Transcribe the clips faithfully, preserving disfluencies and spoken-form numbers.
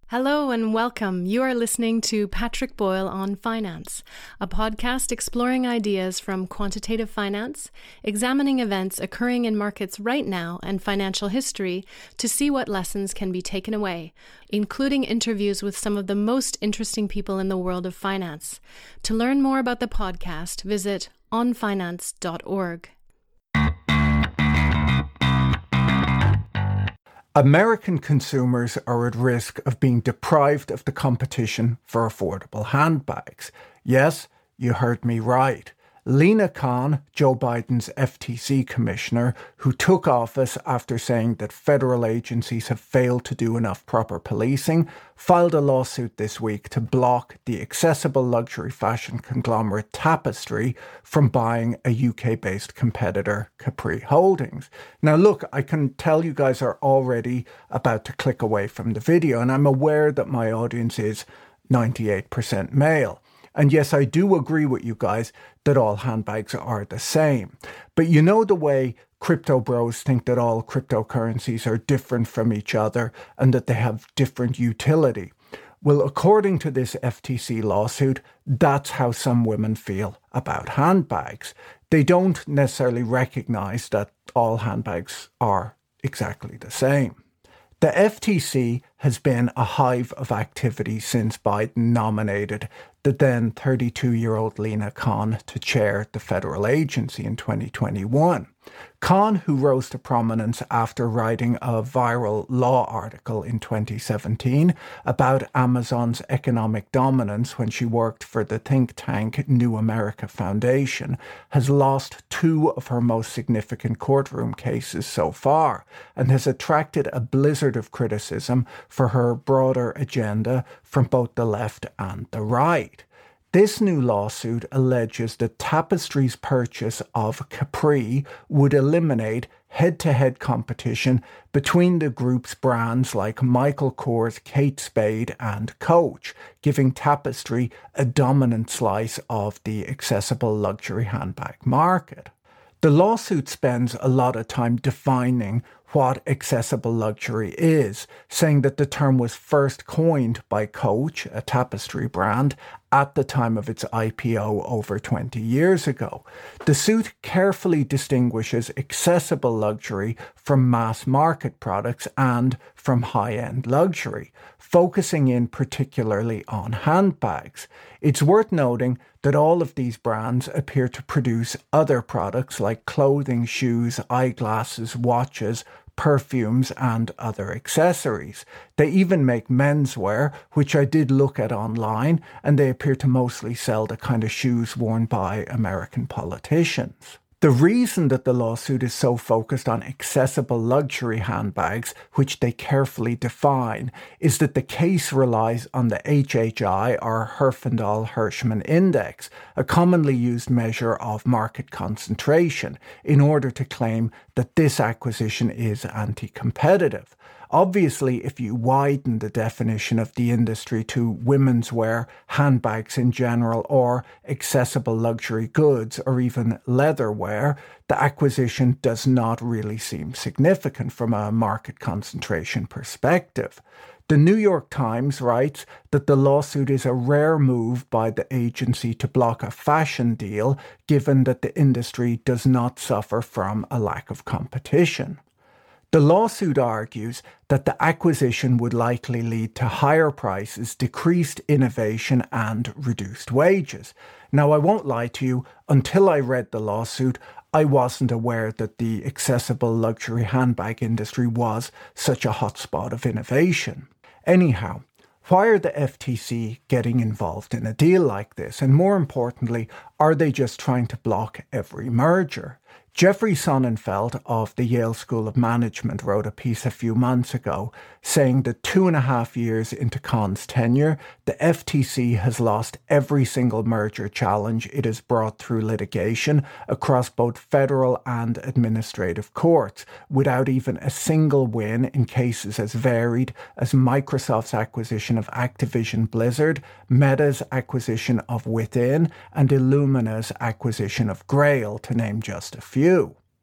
Hello and welcome. You are listening to Patrick Boyle on Finance, a podcast exploring ideas from quantitative finance, examining events occurring in markets right now and financial history to see what lessons can be taken away, including interviews with some of the most interesting people in the world of finance. To learn more about the podcast, visit on finance dot org. American consumers are at risk of being deprived of the competition for affordable handbags. Yes, you heard me right. Lina Khan, Joe Biden's F T C commissioner, who took office after saying that federal agencies have failed to do enough proper policing, filed a lawsuit this week to block the accessible luxury fashion conglomerate Tapestry from buying a U K-based competitor, Capri Holdings. Now look, I can tell you guys are already about to click away from the video, and I'm aware that my audience is ninety-eight percent male. And yes, I do agree with you guys that all handbags are the same. But you know the way crypto bros think that all cryptocurrencies are different from each other and that they have different utility? Well, according to this F T C lawsuit, that's how some women feel about handbags. They don't necessarily recognize that all handbags are exactly the same. The F T C has been a hive of activity since Biden nominated the then thirty-two-year-old Lina Khan to chair the federal agency in twenty twenty-one. Khan, who rose to prominence after writing a viral law article in twenty seventeen about Amazon's economic dominance when she worked for the think tank New America Foundation, has lost two of her most significant courtroom cases so far and has attracted a blizzard of criticism for her broader agenda from both the left and the right. This new lawsuit alleges that Tapestry's purchase of Capri would eliminate head-to-head competition between the group's brands like Michael Kors, Kate Spade, and Coach, giving Tapestry a dominant slice of the accessible luxury handbag market. The lawsuit spends a lot of time defining what accessible luxury is, saying that the term was first coined by Coach, a Tapestry brand, at the time of its I P O over twenty years ago. The suit carefully distinguishes accessible luxury from mass market products and from high-end luxury, focusing in particularly on handbags. It's worth noting that all of these brands appear to produce other products like clothing, shoes, eyeglasses, watches, perfumes, and other accessories. They even make menswear, which I did look at online, and they appear to mostly sell the kind of shoes worn by American politicians. The reason that the lawsuit is so focused on accessible luxury handbags, which they carefully define, is that the case relies on the H H I, or Herfindahl-Hirschman Index, a commonly used measure of market concentration, in order to claim that this acquisition is anti-competitive. Obviously, if you widen the definition of the industry to women's wear, handbags in general, or accessible luxury goods, or even leather wear, the acquisition does not really seem significant from a market concentration perspective. The New York Times writes that the lawsuit is a rare move by the agency to block a fashion deal, given that the industry does not suffer from a lack of competition. The lawsuit argues that the acquisition would likely lead to higher prices, decreased innovation, and reduced wages. Now, I won't lie to you, until I read the lawsuit, I wasn't aware that the accessible luxury handbag industry was such a hotspot of innovation. Anyhow, why are the F T C getting involved in a deal like this? And more importantly, are they just trying to block every merger? Jeffrey Sonnenfeld of the Yale School of Management wrote a piece a few months ago saying that two and a half years into Khan's tenure, the F T C has lost every single merger challenge it has brought through litigation across both federal and administrative courts, without even a single win in cases as varied as Microsoft's acquisition of Activision Blizzard, Meta's acquisition of Within, and Illumina's acquisition of Grail, to name just a few.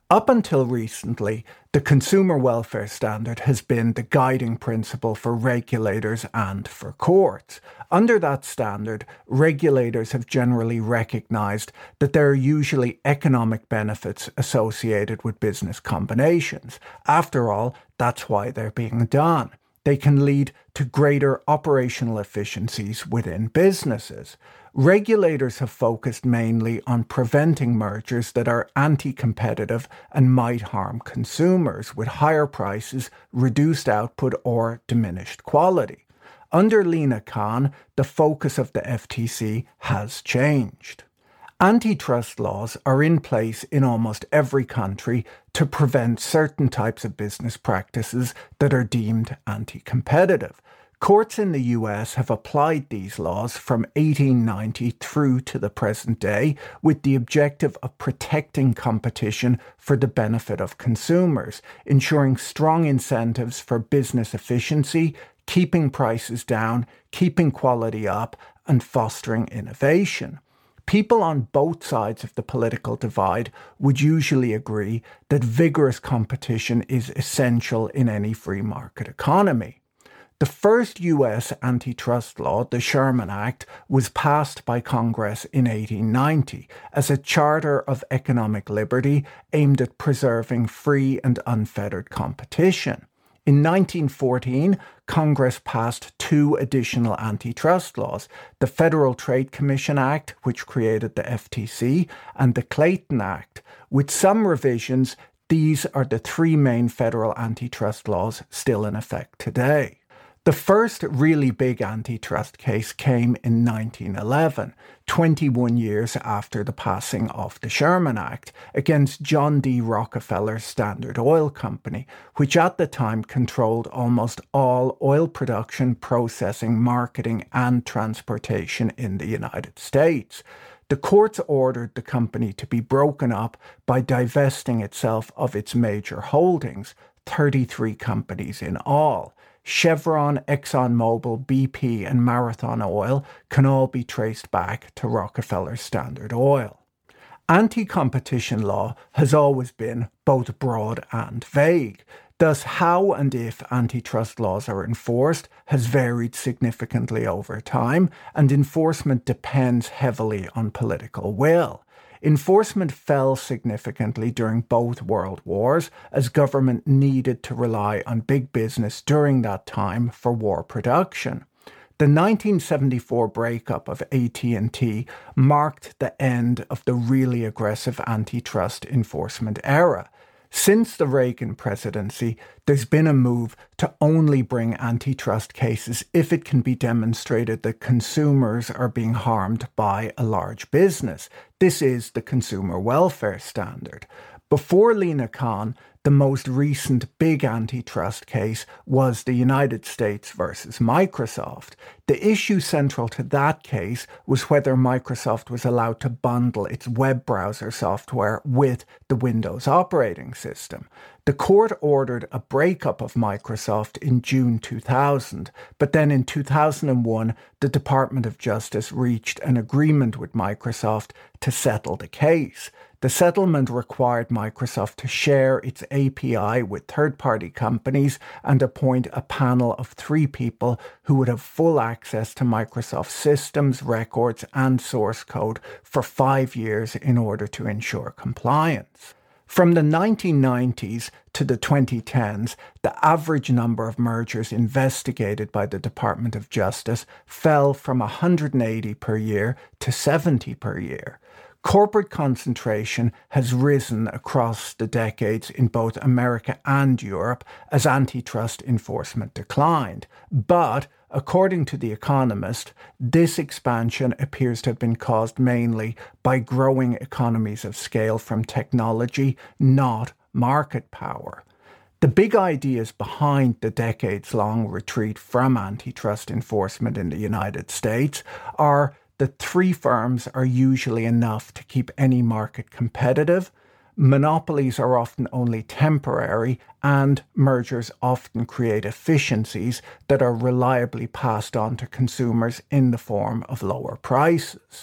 Up until recently, the consumer welfare standard has been the guiding principle for regulators and for courts. Under that standard, regulators have generally recognised that there are usually economic benefits associated with business combinations. After all, that's why they're being done. They can lead to greater operational efficiencies within businesses. Regulators have focused mainly on preventing mergers that are anti-competitive and might harm consumers with higher prices, reduced output, or diminished quality. Under Lina Khan, the focus of the F T C has changed. Antitrust laws are in place in almost every country to prevent certain types of business practices that are deemed anti-competitive. Courts in the U S have applied these laws from eighteen ninety through to the present day with the objective of protecting competition for the benefit of consumers, ensuring strong incentives for business efficiency, keeping prices down, keeping quality up, and fostering innovation. People on both sides of the political divide would usually agree that vigorous competition is essential in any free market economy. The first U S antitrust law, the Sherman Act, was passed by Congress in eighteen ninety as a charter of economic liberty aimed at preserving free and unfettered competition. In nineteen fourteen, Congress passed two additional antitrust laws, the Federal Trade Commission Act, which created the F T C, and the Clayton Act. With some revisions, these are the three main federal antitrust laws still in effect today. The first really big antitrust case came in nineteen eleven, twenty-one years after the passing of the Sherman Act, against John D. Rockefeller's Standard Oil Company, which at the time controlled almost all oil production, processing, marketing, and transportation in the United States. The courts ordered the company to be broken up by divesting itself of its major holdings, thirty-three companies in all. Chevron, ExxonMobil, B P, and Marathon Oil can all be traced back to Rockefeller's Standard Oil. Anti-competition law has always been both broad and vague. Thus, how and if antitrust laws are enforced has varied significantly over time, and enforcement depends heavily on political will. Enforcement fell significantly during both world wars as government needed to rely on big business during that time for war production. The nineteen seventy-four breakup of A T and T marked the end of the really aggressive antitrust enforcement era. Since the Reagan presidency, there's been a move to only bring antitrust cases if it can be demonstrated that consumers are being harmed by a large business. This is the consumer welfare standard. Before Lina Khan, the most recent big antitrust case was the United States versus Microsoft. The issue central to that case was whether Microsoft was allowed to bundle its web browser software with the Windows operating system. The court ordered a breakup of Microsoft in June two thousand, but then in two thousand one, the Department of Justice reached an agreement with Microsoft to settle the case. The settlement required Microsoft to share its A P I with third-party companies and appoint a panel of three people who would have full access to Microsoft systems, records, and source code for five years in order to ensure compliance. From the nineteen nineties to the twenty tens, the average number of mergers investigated by the Department of Justice fell from one hundred eighty per year to seventy per year. Corporate concentration has risen across the decades in both America and Europe as antitrust enforcement declined. But, according to The Economist, this expansion appears to have been caused mainly by growing economies of scale from technology, not market power. The big ideas behind the decades-long retreat from antitrust enforcement in the United States are that three firms are usually enough to keep any market competitive, monopolies are often only temporary, and mergers often create efficiencies that are reliably passed on to consumers in the form of lower prices.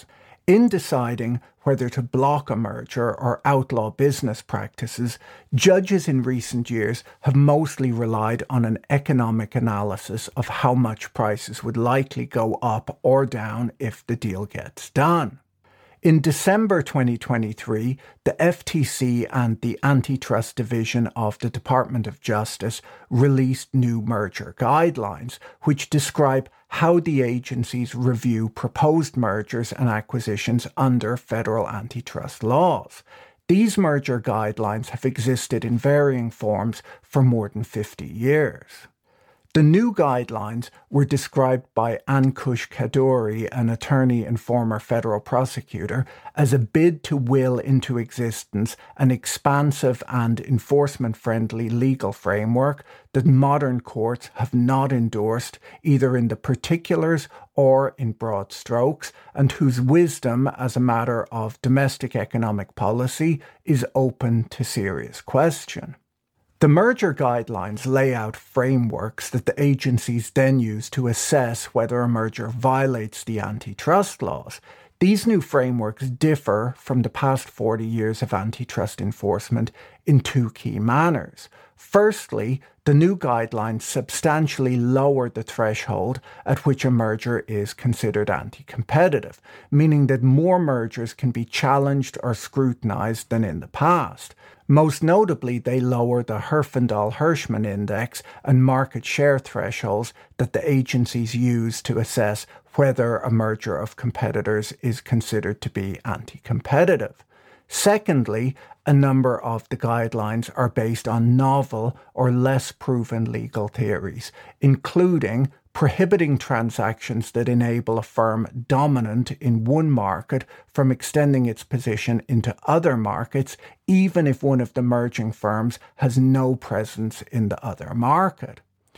In deciding whether to block a merger or outlaw business practices, judges in recent years have mostly relied on an economic analysis of how much prices would likely go up or down if the deal gets done. In December twenty twenty-three, the F T C and the Antitrust Division of the Department of Justice released new merger guidelines, which describe how the agencies review proposed mergers and acquisitions under federal antitrust laws. These merger guidelines have existed in varying forms for more than fifty years. The new guidelines were described by Ankush Kaduri, an attorney and former federal prosecutor, as a bid to will into existence an expansive and enforcement-friendly legal framework that modern courts have not endorsed either in the particulars or in broad strokes, and whose wisdom as a matter of domestic economic policy is open to serious question. The merger guidelines lay out frameworks that the agencies then use to assess whether a merger violates the antitrust laws. These new frameworks differ from the past forty years of antitrust enforcement in two key manners. Firstly, the new guidelines substantially lower the threshold at which a merger is considered anti-competitive, meaning that more mergers can be challenged or scrutinized than in the past. Most notably, they lower the Herfindahl-Hirschman index and market share thresholds that the agencies use to assess whether a merger of competitors is considered to be anti-competitive. Secondly, a number of the guidelines are based on novel or less proven legal theories, including prohibiting transactions that enable a firm dominant in one market from extending its position into other markets, even if one of the merging firms has no presence in the other market.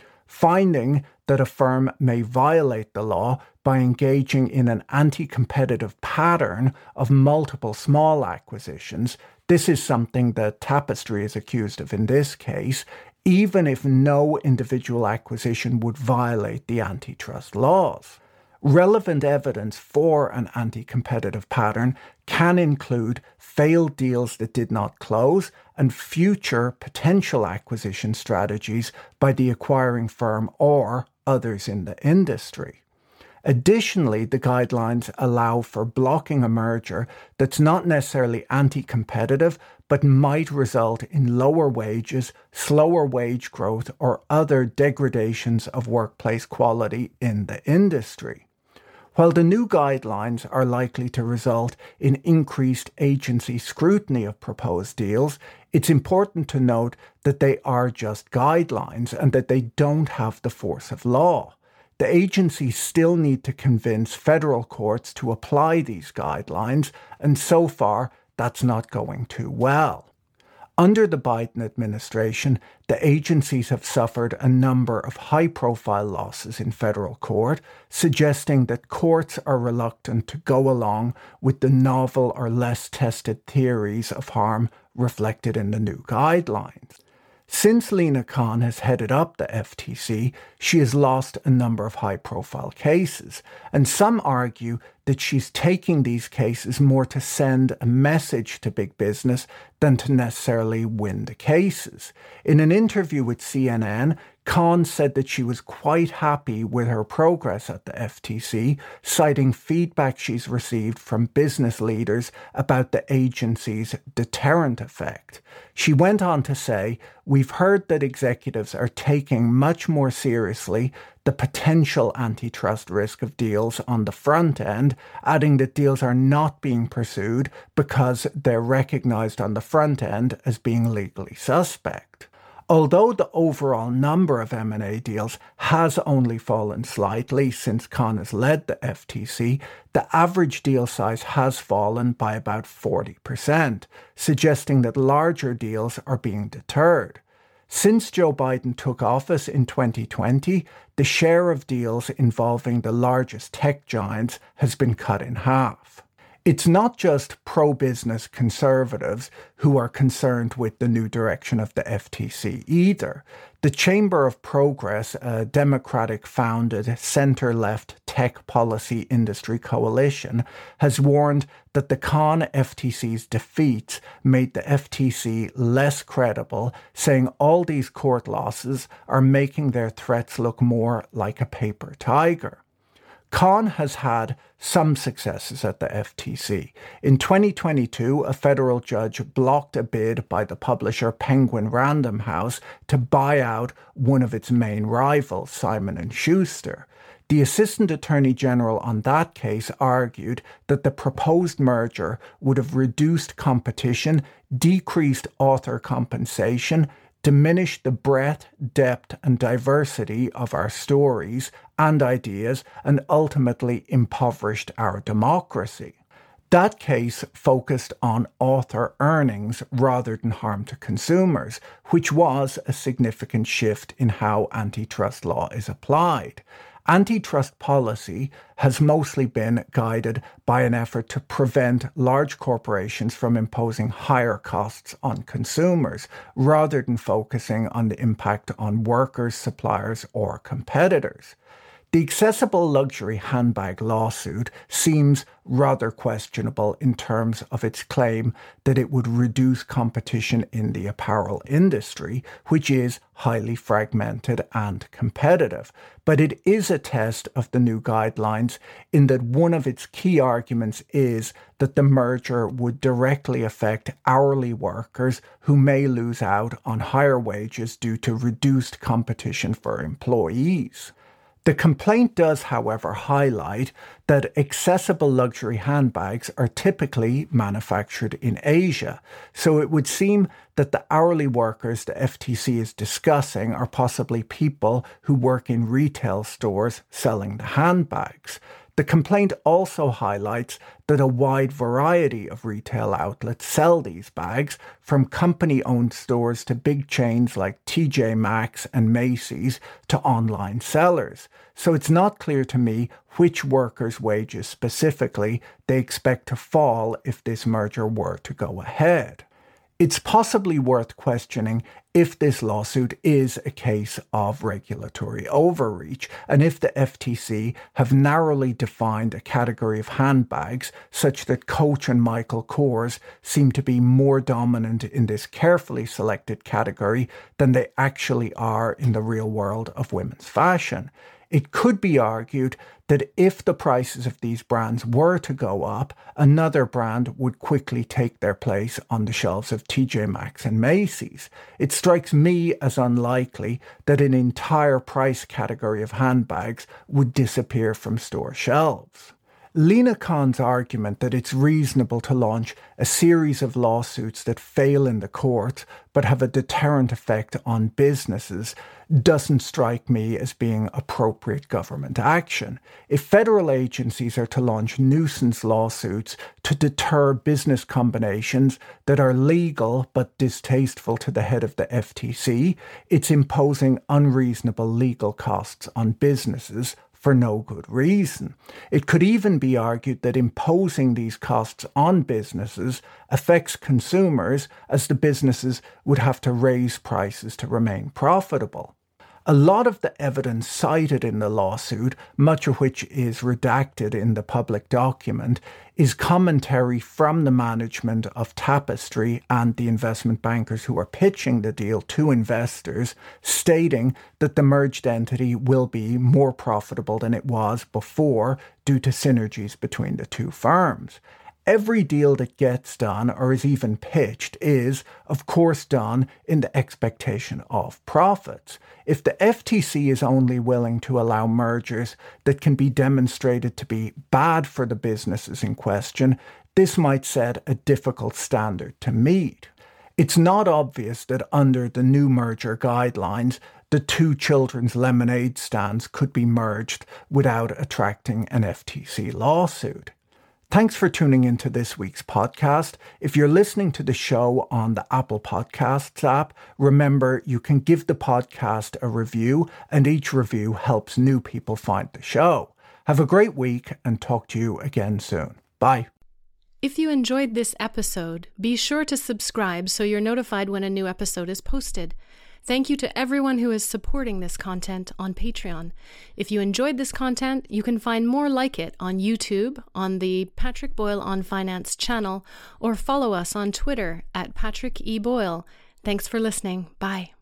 Finding that a firm may violate the law by engaging in an anti-competitive pattern of multiple small acquisitions. This is something that Tapestry is accused of in this case, even if no individual acquisition would violate the antitrust laws. Relevant evidence for an anti-competitive pattern can include failed deals that did not close and future potential acquisition strategies by the acquiring firm or others in the industry. Additionally, the guidelines allow for blocking a merger that's not necessarily anti-competitive, but might result in lower wages, slower wage growth, or other degradations of workplace quality in the industry. While the new guidelines are likely to result in increased agency scrutiny of proposed deals, it's important to note that they are just guidelines and that they don't have the force of law. The agencies still need to convince federal courts to apply these guidelines, and so far, that's not going too well. Under the Biden administration, the agencies have suffered a number of high-profile losses in federal court, suggesting that courts are reluctant to go along with the novel or less tested theories of harm reflected in the new guidelines. Since Lina Khan has headed up the F T C, she has lost a number of high-profile cases, and some argue that she's taking these cases more to send a message to big business than to necessarily win the cases. In an interview with C N N, Khan said that she was quite happy with her progress at the F T C, citing feedback she's received from business leaders about the agency's deterrent effect. She went on to say, "We've heard that executives are taking much more seriously the potential antitrust risk of deals on the front end," adding that deals are not being pursued because they're recognized on the front end as being legally suspect. Although the overall number of M and A deals has only fallen slightly since Khan has led the F T C, the average deal size has fallen by about forty percent, suggesting that larger deals are being deterred. Since Joe Biden took office in twenty twenty, the share of deals involving the largest tech giants has been cut in half. It's not just pro-business conservatives who are concerned with the new direction of the F T C either. The Chamber of Progress, a Democratic-founded centre-left Tech Policy Industry Coalition, has warned that the con F T C's defeats made the F T C less credible, saying all these court losses are making their threats look more like a paper tiger. Con has had some successes at the F T C. In twenty twenty-two, a federal judge blocked a bid by the publisher Penguin Random House to buy out one of its main rivals, Simon and Schuster. The Assistant Attorney General on that case argued that the proposed merger would have reduced competition, decreased author compensation, diminished the breadth, depth and diversity of our stories and ideas, and ultimately impoverished our democracy. That case focused on author earnings rather than harm to consumers, which was a significant shift in how antitrust law is applied. Antitrust policy has mostly been guided by an effort to prevent large corporations from imposing higher costs on consumers, rather than focusing on the impact on workers, suppliers, or competitors. The accessible luxury handbag lawsuit seems rather questionable in terms of its claim that it would reduce competition in the apparel industry, which is highly fragmented and competitive. But it is a test of the new guidelines in that one of its key arguments is that the merger would directly affect hourly workers who may lose out on higher wages due to reduced competition for employees. The complaint does, however, highlight that accessible luxury handbags are typically manufactured in Asia, so it would seem that the hourly workers the F T C is discussing are possibly people who work in retail stores selling the handbags. The complaint also highlights that a wide variety of retail outlets sell these bags, from company-owned stores to big chains like T J Maxx and Macy's to online sellers. So it's not clear to me which workers' wages specifically they expect to fall if this merger were to go ahead. It's possibly worth questioning if this lawsuit is a case of regulatory overreach, and if the F T C have narrowly defined a category of handbags such that Coach and Michael Kors seem to be more dominant in this carefully selected category than they actually are in the real world of women's fashion. It could be argued that if the prices of these brands were to go up, another brand would quickly take their place on the shelves of T J Maxx and Macy's. It strikes me as unlikely that an entire price category of handbags would disappear from store shelves. Lina Khan's argument that it's reasonable to launch a series of lawsuits that fail in the courts but have a deterrent effect on businesses doesn't strike me as being appropriate government action. If federal agencies are to launch nuisance lawsuits to deter business combinations that are legal but distasteful to the head of the F T C, it's imposing unreasonable legal costs on businesses for no good reason. It could even be argued that imposing these costs on businesses affects consumers, as the businesses would have to raise prices to remain profitable. A lot of the evidence cited in the lawsuit, much of which is redacted in the public document, is commentary from the management of Tapestry and the investment bankers who are pitching the deal to investors, stating that the merged entity will be more profitable than it was before due to synergies between the two firms. Every deal that gets done or is even pitched is, of course, done in the expectation of profits. If the F T C is only willing to allow mergers that can be demonstrated to be bad for the businesses in question, this might set a difficult standard to meet. It's not obvious that under the new merger guidelines, the two children's lemonade stands could be merged without attracting an F T C lawsuit. Thanks for tuning into this week's podcast. If you're listening to the show on the Apple Podcasts app, remember you can give the podcast a review, and each review helps new people find the show. Have a great week and talk to you again soon. Bye. If you enjoyed this episode, be sure to subscribe so you're notified when a new episode is posted. Thank you to everyone who is supporting this content on Patreon. If you enjoyed this content, you can find more like it on YouTube, on the Patrick Boyle on Finance channel, or follow us on Twitter at Patrick E. Boyle. Thanks for listening. Bye.